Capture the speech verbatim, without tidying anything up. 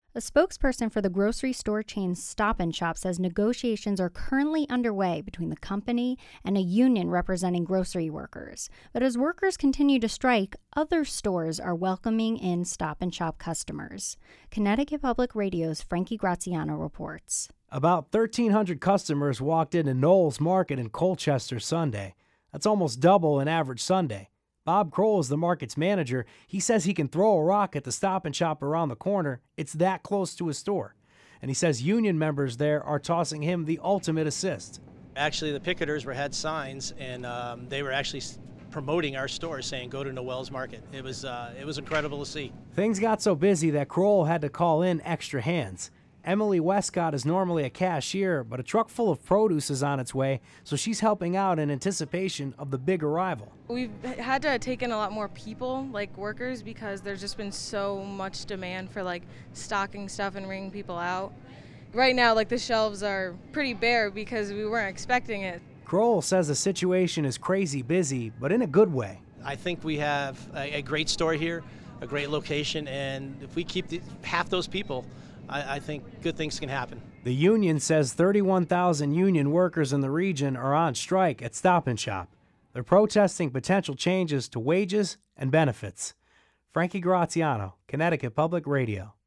A spokesperson for the grocery store chain Stop and Shop says negotiations are currently underway between the company and a union representing grocery workers. But as workers continue to strike, other stores are welcoming in Stop and Shop customers. Connecticut Public Radio's Frankie Graziano reports. About thirteen hundred customers walked into Knowles Market in Colchester Sunday. That's almost double an average Sunday. Bob Kroll is the market's manager. He says he can throw a rock at the Stop and Shop around the corner. It's that close to his store. And he says union members there are tossing him the ultimate assist. Actually, the picketers were had signs, and um, they were actually promoting our store, saying go to Noel's Market. It was uh, it was incredible to see. Things got so busy that Kroll had to call in extra hands. Emily Westcott is normally a cashier, but a truck full of produce is on its way, so she's helping out in anticipation of the big arrival. We've had to take in a lot more people, like workers, because there's just been so much demand for like stocking stuff and ringing people out. Right now, like the shelves are pretty bare because we weren't expecting it. Kroll says the situation is crazy busy, but in a good way. I think we have a, a great store here, a great location, and if we keep the, half those people, I, I think good things can happen. The union says thirty-one thousand union workers in the region are on strike at Stop and Shop. They're protesting potential changes to wages and benefits. Frankie Graziano, Connecticut Public Radio.